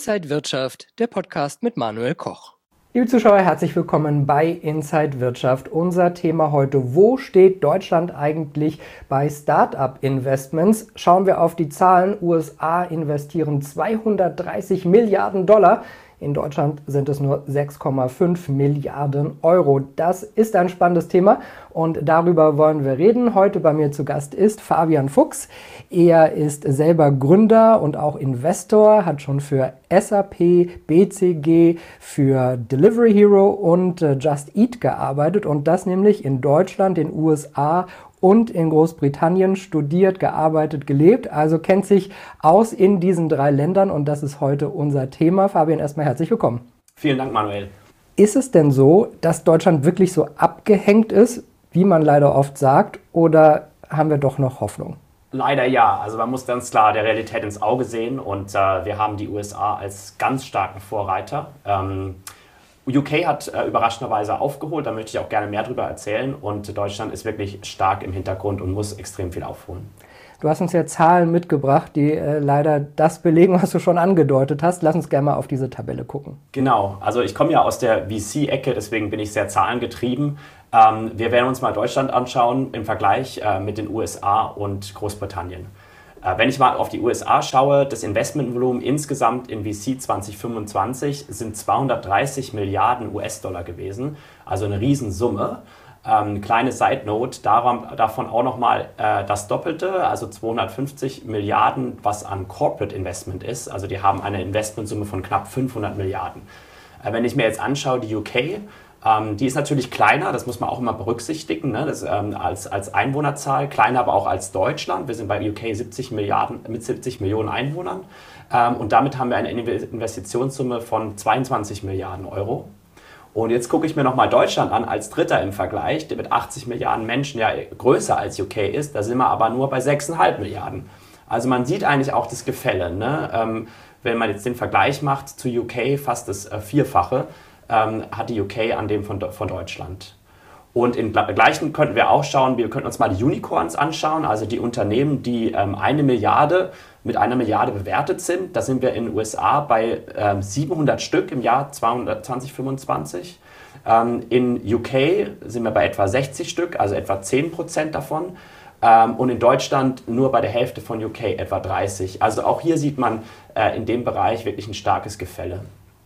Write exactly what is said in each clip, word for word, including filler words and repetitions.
Inside Wirtschaft, der Podcast mit Manuel Koch. Liebe Zuschauer, herzlich willkommen bei Inside Wirtschaft. Unser Thema heute: Wo steht Deutschland eigentlich bei Start-up-Investments? Schauen wir auf die Zahlen. U S A investieren zweihundertdreißig Milliarden Dollar. In Deutschland sind es nur sechs Komma fünf Milliarden Euro. Das ist ein spannendes Thema und darüber wollen wir reden. Heute bei mir zu Gast ist Fabian Fuchs. Er ist selber Gründer und auch Investor, hat schon für S A P, B C G, für Delivery Hero und Just Eat gearbeitet und das nämlich in Deutschland, den U S A und in Großbritannien, studiert, gearbeitet, gelebt, also kennt sich aus in diesen drei Ländern und das ist heute unser Thema. Fabian, erstmal herzlich willkommen. Vielen Dank, Manuel. Ist es denn so, dass Deutschland wirklich so abgehängt ist, wie man leider oft sagt, oder haben wir doch noch Hoffnung? Leider ja. Also man muss ganz klar der Realität ins Auge sehen und äh, wir haben die U S A als ganz starken Vorreiter. Ähm, U K hat äh, überraschenderweise aufgeholt, da möchte ich auch gerne mehr darüber erzählen und Deutschland ist wirklich stark im Hintergrund und muss extrem viel aufholen. Du hast uns ja Zahlen mitgebracht, die äh, leider das belegen, was du schon angedeutet hast. Lass uns gerne mal auf diese Tabelle gucken. Genau, also ich komme ja aus der V C-Ecke, deswegen bin ich sehr zahlengetrieben. Ähm, wir werden uns mal Deutschland anschauen im Vergleich äh, mit den U S A und Großbritannien. Wenn ich mal auf die U S A schaue, das Investmentvolumen insgesamt in V C zwanzig fünfundzwanzig sind zweihundertdreißig Milliarden U S-Dollar gewesen, also eine Riesensumme. Ähm, kleine Side Note, daran, davon auch nochmal äh, das Doppelte, also zweihundertfünfzig Milliarden, was an Corporate Investment ist. Also die haben eine Investmentsumme von knapp fünfhundert Milliarden. Äh, wenn ich mir jetzt anschaue, die U K, Ähm, die ist natürlich kleiner, das muss man auch immer berücksichtigen, ne? Das, ähm, als, als Einwohnerzahl, kleiner aber auch als Deutschland. Wir sind bei U K siebzig Milliarden, mit siebzig Millionen Einwohnern ähm, und damit haben wir eine Investitionssumme von zweiundzwanzig Milliarden Euro. Und jetzt gucke ich mir nochmal Deutschland an als Dritter im Vergleich, der mit achtzig Milliarden Menschen ja größer als U K ist, da sind wir aber nur bei sechs Komma fünf Milliarden. Also man sieht eigentlich auch das Gefälle, ne? Ähm, wenn man jetzt den Vergleich macht zu U K, fast das äh, Vierfache. Ähm, hat die U K an dem von, von Deutschland. Und im Gleichen könnten wir auch schauen, wir könnten uns mal die Unicorns anschauen, also die Unternehmen, die ähm, eine Milliarde mit einer Milliarde bewertet sind. Da sind wir in den U S A bei ähm, siebenhundert Stück im Jahr zwanzig fünfundzwanzig. Ähm, in U K sind wir bei etwa sechzig Stück, also etwa zehn Prozent davon. Ähm, und in Deutschland nur bei der Hälfte von U K, etwa dreißig. Also auch hier sieht man äh, in dem Bereich wirklich ein starkes Gefälle.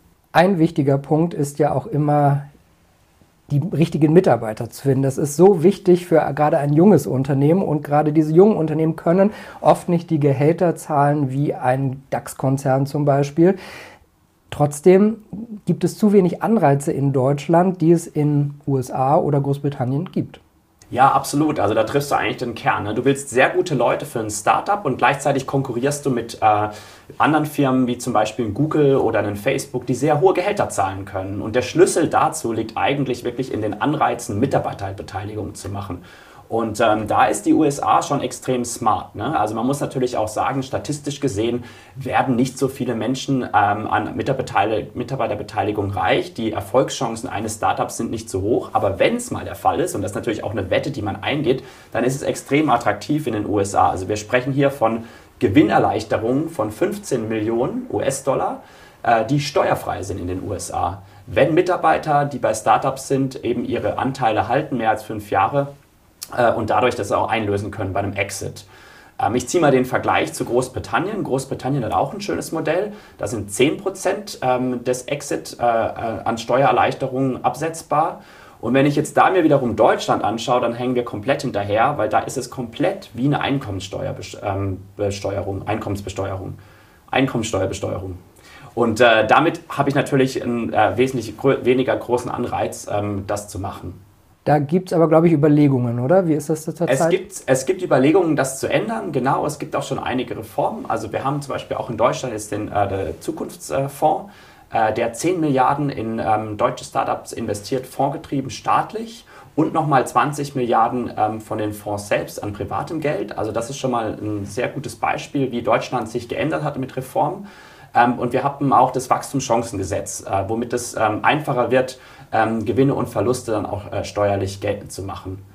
Ein wichtiger Punkt ist ja auch immer, die richtigen Mitarbeiter zu finden. Das ist so wichtig für gerade ein junges Unternehmen und gerade diese jungen Unternehmen können oft nicht die Gehälter zahlen wie ein DAX-Konzern zum Beispiel. Trotzdem gibt es zu wenig Anreize in Deutschland, die es in U S A oder Großbritannien gibt. Ja, absolut. Also da triffst du eigentlich den Kern. Ne? Du willst sehr gute Leute für ein Startup und gleichzeitig konkurrierst du mit äh, anderen Firmen wie zum Beispiel Google oder einen Facebook, die sehr hohe Gehälter zahlen können. Und der Schlüssel dazu liegt eigentlich wirklich in den Anreizen, Mitarbeiterbeteiligung zu machen. Und ähm, da ist die U S A schon extrem smart. Ne? Also man muss natürlich auch sagen, statistisch gesehen werden nicht so viele Menschen ähm, an Mitarbeiterbeteiligung reich. Die Erfolgschancen eines Startups sind nicht so hoch. Aber wenn es mal der Fall ist, und das ist natürlich auch eine Wette, die man eingeht, dann ist es extrem attraktiv in den U S A. Also wir sprechen hier von Gewinnerleichterungen von fünfzehn Millionen U S-Dollar, äh, die steuerfrei sind in den U S A. Wenn Mitarbeiter, die bei Startups sind, eben ihre Anteile halten, mehr als fünf Jahre, und dadurch das auch einlösen können bei einem Exit. Ich ziehe mal den Vergleich zu Großbritannien. Großbritannien hat auch ein schönes Modell. Da sind zehn Prozent des Exit an Steuererleichterungen absetzbar. Und wenn ich jetzt da mir wiederum Deutschland anschaue, dann hängen wir komplett hinterher, weil da ist es komplett wie eine Einkommenssteuerbesteuerung, Einkommensbesteuerung, Einkommenssteuerbesteuerung. Und äh, damit habe ich natürlich einen äh, wesentlich gro- weniger großen Anreiz, ähm, das zu machen. Da gibt es aber, glaube ich, Überlegungen, oder? Wie ist das zurzeit? Es gibt, es gibt Überlegungen, das zu ändern. Genau, es gibt auch schon einige Reformen. Also wir haben zum Beispiel auch in Deutschland jetzt den äh, der Zukunftsfonds, äh, der zehn Milliarden in ähm, deutsche Startups investiert, fondsgetrieben staatlich. Und nochmal zwanzig Milliarden ähm, von den Fonds selbst an privatem Geld. Also das ist schon mal ein sehr gutes Beispiel, wie Deutschland sich geändert hat mit Reformen. Ähm, und wir haben auch das Wachstumschancengesetz, äh, womit es ähm, einfacher wird, ähm, Gewinne und Verluste dann auch äh, steuerlich geltend zu machen.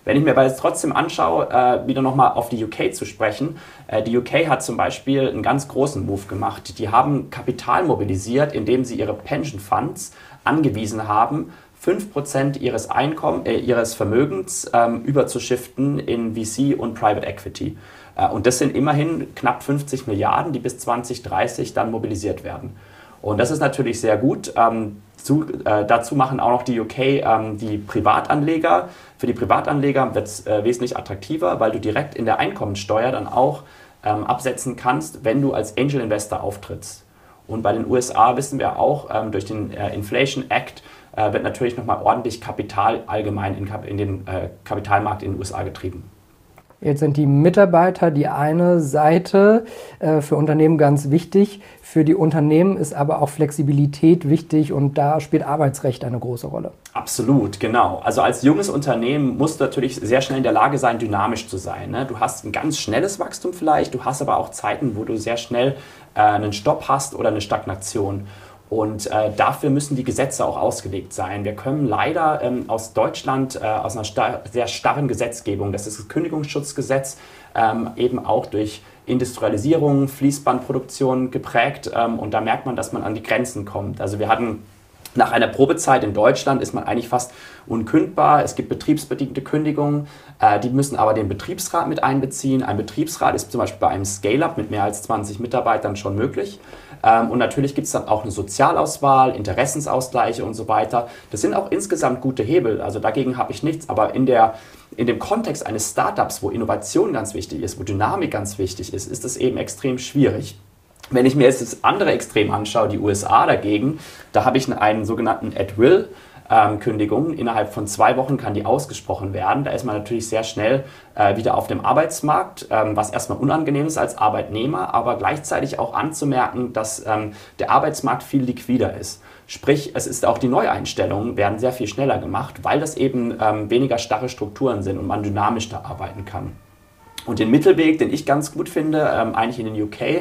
Wenn ich mir aber jetzt trotzdem anschaue, äh, wieder nochmal auf die U K zu sprechen, äh, die U K hat zum Beispiel einen ganz großen Move gemacht. Die haben Kapital mobilisiert, indem sie ihre Pension Funds angewiesen haben, fünf Prozent ihres Einkommens, äh, ihres Vermögens ähm, überzuschiften in V C und Private Equity. Äh, und das sind immerhin knapp fünfzig Milliarden, die bis zwanzig dreißig dann mobilisiert werden. Und das ist natürlich sehr gut. Ähm, zu, äh, dazu machen auch noch die U K ähm, die Privatanleger. Für die Privatanleger wird es äh, wesentlich attraktiver, weil du direkt in der Einkommensteuer dann auch ähm, absetzen kannst, wenn du als Angel Investor auftrittst. Und bei den U S A wissen wir auch, ähm, durch den äh, Inflation Act äh, wird natürlich nochmal ordentlich Kapital allgemein in, in den äh, Kapitalmarkt in den U S A getrieben. Jetzt sind die Mitarbeiter die eine Seite, äh, für Unternehmen ganz wichtig. Für die Unternehmen ist aber auch Flexibilität wichtig und da spielt Arbeitsrecht eine große Rolle. Absolut, genau. Also als junges Unternehmen musst du natürlich sehr schnell in der Lage sein, dynamisch zu sein. Ne? Du hast ein ganz schnelles Wachstum vielleicht, du hast aber auch Zeiten, wo du sehr schnell äh, einen Stopp hast oder eine Stagnation. Und äh, dafür müssen die Gesetze auch ausgelegt sein. Wir können leider ähm, aus Deutschland, äh, aus einer star- sehr starren Gesetzgebung, das ist das Kündigungsschutzgesetz, ähm, eben auch durch Industrialisierung, Fließbandproduktion geprägt. Ähm, und da merkt man, dass man an die Grenzen kommt. Also wir hatten nach einer Probezeit in Deutschland ist man eigentlich fast unkündbar. Es gibt betriebsbedingte Kündigungen, äh, die müssen aber den Betriebsrat mit einbeziehen. Ein Betriebsrat ist zum Beispiel bei einem Scale-Up mit mehr als zwanzig Mitarbeitern schon möglich. Ähm, und natürlich gibt es dann auch eine Sozialauswahl, Interessensausgleiche und so weiter. Das sind auch insgesamt gute Hebel, also dagegen habe ich nichts. Aber in, der, in dem Kontext eines Startups, wo Innovation ganz wichtig ist, wo Dynamik ganz wichtig ist, ist es eben extrem schwierig. Wenn ich mir jetzt das andere Extrem anschaue, die U S A dagegen, da habe ich einen sogenannten At-Will. Ähm, Kündigung. Innerhalb von zwei Wochen kann die ausgesprochen werden. Da ist man natürlich sehr schnell äh, wieder auf dem Arbeitsmarkt, ähm, was erstmal unangenehm ist als Arbeitnehmer, aber gleichzeitig auch anzumerken, dass ähm, der Arbeitsmarkt viel liquider ist. Sprich, es ist auch die Neueinstellungen werden sehr viel schneller gemacht, weil das eben ähm, weniger starre Strukturen sind und man dynamisch da arbeiten kann. Und den Mittelweg, den ich ganz gut finde, ähm, eigentlich in den U K, äh,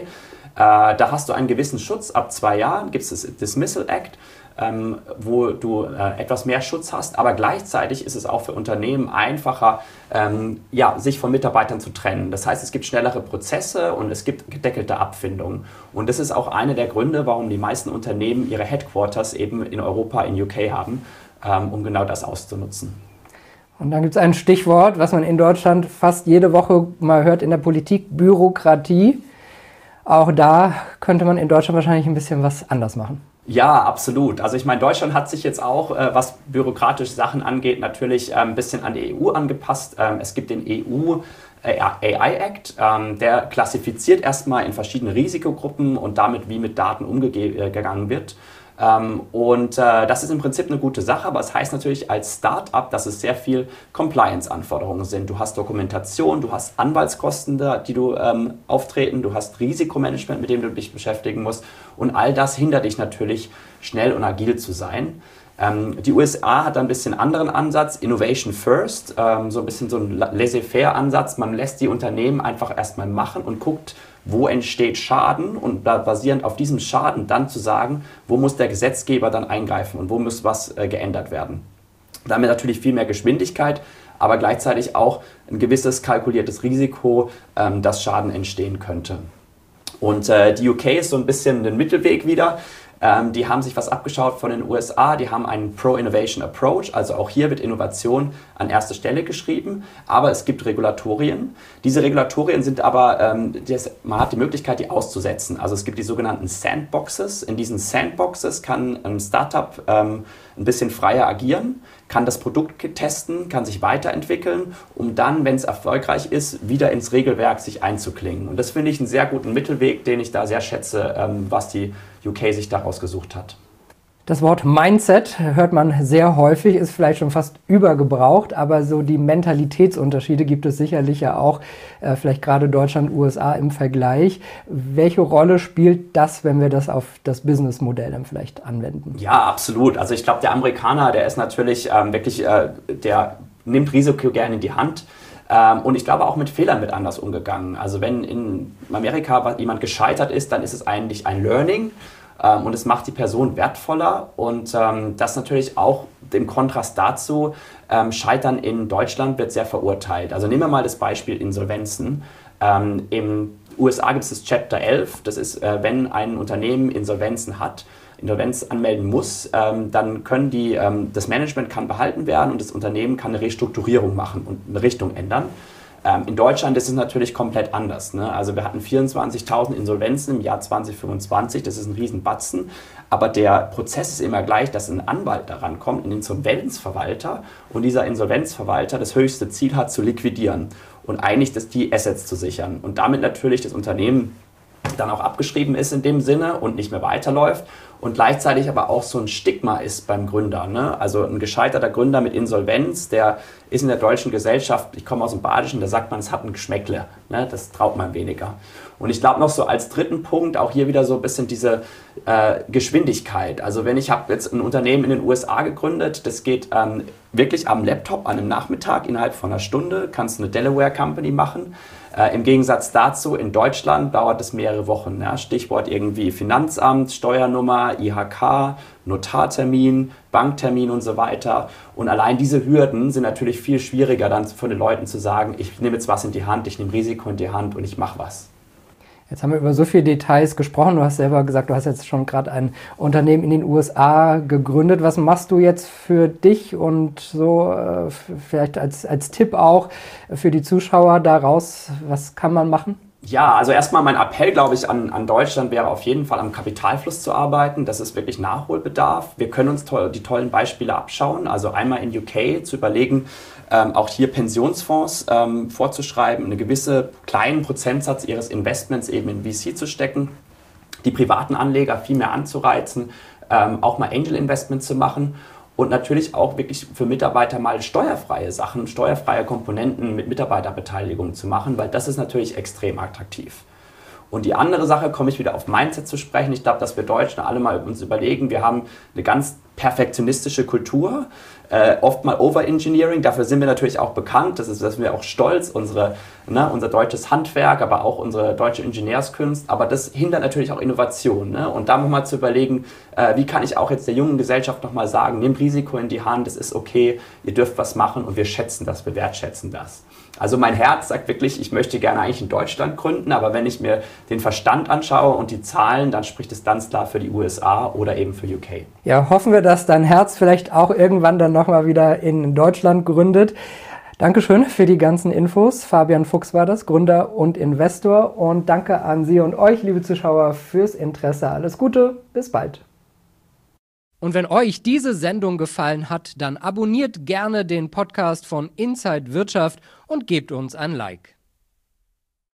da hast du einen gewissen Schutz. Ab zwei Jahren gibt es das Dismissal Act, Ähm, wo du äh, etwas mehr Schutz hast, aber gleichzeitig ist es auch für Unternehmen einfacher, ähm, ja, sich von Mitarbeitern zu trennen. Das heißt, es gibt schnellere Prozesse und es gibt gedeckelte Abfindungen. Und das ist auch einer der Gründe, warum die meisten Unternehmen ihre Headquarters eben in Europa, in U K haben, ähm, um genau das auszunutzen. Und dann gibt es ein Stichwort, was man in Deutschland fast jede Woche mal hört in der Politik, Bürokratie. Auch da könnte man in Deutschland wahrscheinlich ein bisschen was anders machen. Ja, absolut. Also ich meine, Deutschland hat sich jetzt auch, äh, was bürokratische Sachen angeht, natürlich äh, ein bisschen an die E U angepasst. Ähm, es gibt den E U A I Act, ähm, der klassifiziert erstmal in verschiedene Risikogruppen und damit, wie mit Daten umgegangen wird. Ähm, und äh, das ist im Prinzip eine gute Sache, aber es heißt natürlich als Start-up, dass es sehr viel Compliance-Anforderungen sind. Du hast Dokumentation, du hast Anwaltskosten, die du ähm, auftreten, du hast Risikomanagement, mit dem du dich beschäftigen musst und all das hindert dich natürlich, schnell und agil zu sein. Ähm, die U S A hat ein bisschen anderen Ansatz, Innovation First, ähm, so ein bisschen so ein Laissez-faire-Ansatz. Man lässt die Unternehmen einfach erstmal machen und guckt, wo entsteht Schaden und da basierend auf diesem Schaden dann zu sagen, wo muss der Gesetzgeber dann eingreifen und wo muss was äh, geändert werden. Damit natürlich viel mehr Geschwindigkeit, aber gleichzeitig auch ein gewisses kalkuliertes Risiko, ähm, dass Schaden entstehen könnte. Und äh, die U K ist so ein bisschen den Mittelweg wieder. Ähm, die haben sich was abgeschaut von den U S A, die haben einen Pro-Innovation Approach, also auch hier wird Innovation an erste Stelle geschrieben, aber es gibt Regulatorien. Diese Regulatorien sind aber, ähm, das, man hat die Möglichkeit, die auszusetzen. Also es gibt die sogenannten Sandboxes. In diesen Sandboxes kann ein Startup ähm, ein bisschen freier agieren, kann das Produkt testen, kann sich weiterentwickeln, um dann, wenn es erfolgreich ist, wieder ins Regelwerk sich einzuklingen. Und das finde ich einen sehr guten Mittelweg, den ich da sehr schätze, ähm, was die U K sich daraus gesucht hat. Das Wort Mindset hört man sehr häufig, ist vielleicht schon fast übergebraucht, aber so die Mentalitätsunterschiede gibt es sicherlich ja auch, äh, vielleicht gerade Deutschland, U S A im Vergleich. Welche Rolle spielt das, wenn wir das auf das Businessmodell dann vielleicht anwenden? Ja, absolut. Also ich glaube, der Amerikaner, der ist natürlich ähm, wirklich, äh, der nimmt Risiko gerne in die Hand. Ähm, und ich glaube, auch mit Fehlern wird anders umgegangen. Also wenn in Amerika jemand gescheitert ist, dann ist es eigentlich ein Learning. Und es macht die Person wertvoller und ähm, das natürlich auch im Kontrast dazu, ähm, Scheitern in Deutschland wird sehr verurteilt. Also nehmen wir mal das Beispiel Insolvenzen. Ähm, Im U S A gibt es das Chapter elf, das ist, äh, wenn ein Unternehmen Insolvenzen hat, Insolvenz anmelden muss, ähm, dann können die, ähm, das Management kann behalten werden und das Unternehmen kann eine Restrukturierung machen und eine Richtung ändern. Ähm, in Deutschland ist es natürlich komplett anders. Ne? Also wir hatten vierundzwanzigtausend Insolvenzen im Jahr zwanzig fünfundzwanzig, das ist ein Riesenbatzen, aber der Prozess ist immer gleich, dass ein Anwalt daran kommt, ein Insolvenzverwalter, und dieser Insolvenzverwalter das höchste Ziel hat, zu liquidieren und eigentlich das, die Assets zu sichern und damit natürlich das Unternehmen dann auch abgeschrieben ist in dem Sinne und nicht mehr weiterläuft und gleichzeitig aber auch so ein Stigma ist beim Gründer. Ne? Also ein gescheiterter Gründer mit Insolvenz, der ist in der deutschen Gesellschaft, ich komme aus dem Badischen, da sagt man, es hat ein Geschmäckle, ne? Das traut man weniger. Und ich glaube noch so als dritten Punkt auch hier wieder so ein bisschen diese äh, Geschwindigkeit. Also wenn ich habe jetzt ein Unternehmen in den U S A gegründet, das geht ähm, wirklich am Laptop an einem Nachmittag innerhalb von einer Stunde, kannst du eine Delaware Company machen. Äh, Im Gegensatz dazu, in Deutschland dauert es mehrere Wochen. Ja? Stichwort irgendwie Finanzamt, Steuernummer, I H K, Notartermin, Banktermin und so weiter. Und allein diese Hürden sind natürlich viel schwieriger dann von den Leuten zu sagen, ich nehme jetzt was in die Hand, ich nehme Risiko in die Hand und ich mache was. Jetzt haben wir über so viele Details gesprochen. Du hast selber gesagt, du hast jetzt schon gerade ein Unternehmen in den U S A gegründet. Was machst du jetzt für dich und so äh, vielleicht als, als Tipp auch für die Zuschauer daraus? Was kann man machen? Ja, also erstmal mein Appell, glaube ich, an, an Deutschland wäre auf jeden Fall am Kapitalfluss zu arbeiten. Das ist wirklich Nachholbedarf. Wir können uns to- die tollen Beispiele abschauen. Also einmal in U K zu überlegen, ähm, auch hier Pensionsfonds ähm, vorzuschreiben, eine gewisse kleinen Prozentsatz ihres Investments eben in V C zu stecken, die privaten Anleger viel mehr anzureizen, ähm, auch mal Angel Investment zu machen. Und natürlich auch wirklich für Mitarbeiter mal steuerfreie Sachen, steuerfreie Komponenten mit Mitarbeiterbeteiligung zu machen, weil das ist natürlich extrem attraktiv. Und die andere Sache, komme ich wieder auf Mindset zu sprechen. Ich glaube, dass wir Deutschen alle mal uns überlegen, wir haben eine ganz perfektionistische Kultur, äh, oft mal Overengineering, dafür sind wir natürlich auch bekannt, das ist, da sind wir auch stolz, unsere, ne, unser deutsches Handwerk, aber auch unsere deutsche Ingenieurskunst, aber das hindert natürlich auch Innovation. Ne? Und da mal zu überlegen, äh, wie kann ich auch jetzt der jungen Gesellschaft nochmal sagen, nehmt Risiko in die Hand, es ist okay, ihr dürft was machen und wir schätzen das, wir wertschätzen das. Also mein Herz sagt wirklich, ich möchte gerne eigentlich in Deutschland gründen, aber wenn ich mir den Verstand anschaue und die Zahlen, dann spricht es ganz klar für die U S A oder eben für U K. Ja, hoffen wir, dass dein Herz vielleicht auch irgendwann dann nochmal wieder in Deutschland gründet. Dankeschön für die ganzen Infos. Fabian Fuchs war das, Gründer und Investor. Und danke an Sie und euch, liebe Zuschauer, fürs Interesse. Alles Gute, bis bald. Und wenn euch diese Sendung gefallen hat, dann abonniert gerne den Podcast von Inside Wirtschaft und gebt uns ein Like.